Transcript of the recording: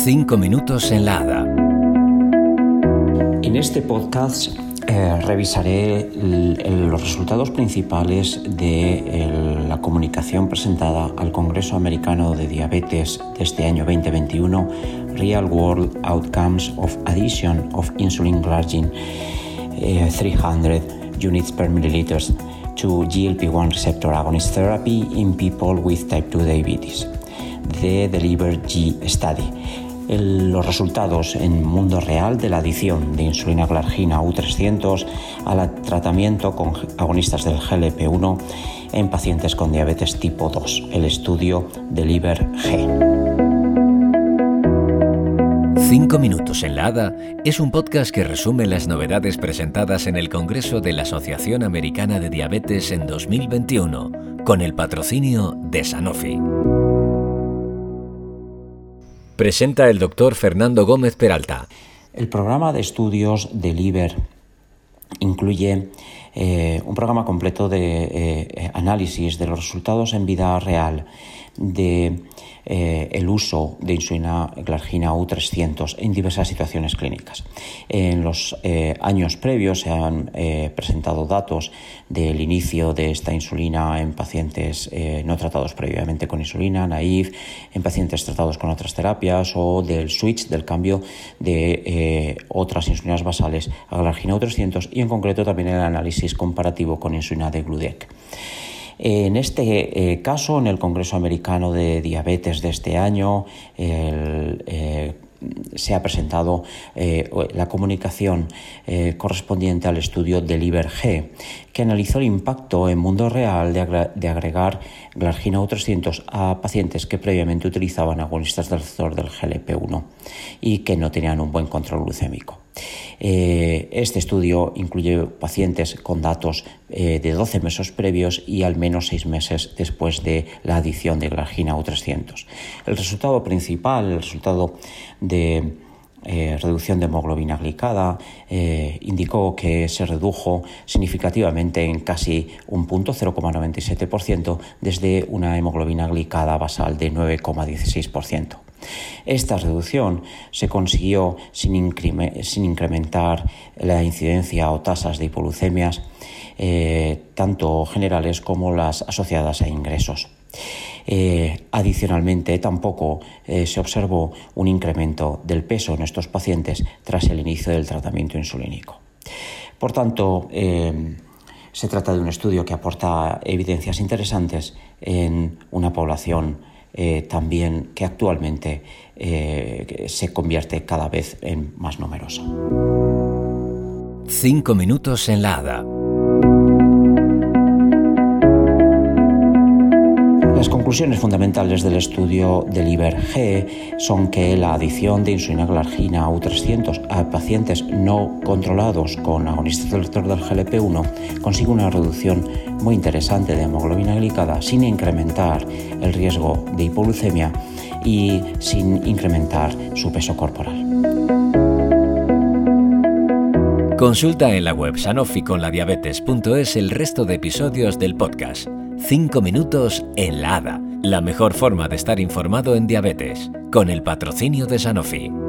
5 minutos en la Hada. En este podcast revisaré los resultados principales de la comunicación presentada al Congreso Americano de Diabetes de este año 2021, Real World Outcomes of Addition of Insulin Glargine 300 units per milliliters to GLP-1 receptor agonist therapy in people with type 2 diabetes, the DELIVER-G study. Los resultados en mundo real de la adición de insulina glargina U300 al tratamiento con agonistas del GLP-1 en pacientes con diabetes tipo 2, el estudio DELIVER-G. 5 minutos en la Hada es un podcast que resume las novedades presentadas en el Congreso de la Asociación Americana de Diabetes en 2021, con el patrocinio de Sanofi. Presenta el Dr. Fernando Gómez Peralta. El programa de estudios DELIVER incluye un programa completo de análisis de los resultados en vida real de el uso de insulina glargina U300 en diversas situaciones clínicas. En los años previos se han presentado datos del inicio de esta insulina en pacientes no tratados previamente con insulina, naive, en pacientes tratados con otras terapias, o del switch, del cambio de otras insulinas basales a glargina U300, y en concreto también el análisis comparativo con insulina de Gludec. En este caso, en el Congreso Americano de Diabetes de este año, se ha presentado la comunicación correspondiente al estudio DELIVER-G, que analizó el impacto en mundo real de agregar glargina U300 a pacientes que previamente utilizaban agonistas del receptor del GLP-1 y que no tenían un buen control glucémico. Este estudio incluye pacientes con datos de 12 meses previos y al menos 6 meses después de la adición de glargina U300. El resultado principal, el resultado de reducción de hemoglobina glicada, indicó que se redujo significativamente en casi un punto, 0,97%, desde una hemoglobina glicada basal de 9,16%. Esta reducción se consiguió sin incrementar la incidencia o tasas de hipoglucemias, tanto generales como las asociadas a ingresos. Adicionalmente, tampoco se observó un incremento del peso en estos pacientes tras el inicio del tratamiento insulínico. Por tanto, se trata de un estudio que aporta evidencias interesantes en una población también que actualmente se convierte cada vez en más numerosa. 5 minutos en la Hada. Las conclusiones fundamentales del estudio DELIVER-G son que la adición de insulina glargina U300 a pacientes no controlados con agonistas del receptor del GLP-1 consigue una reducción muy interesante de hemoglobina glicada sin incrementar el riesgo de hipoglucemia y sin incrementar su peso corporal. Consulta en la web sanoficonladiabetes.es el resto de episodios del podcast. 5 minutos en la Hada, la mejor forma de estar informado en diabetes, con el patrocinio de Sanofi.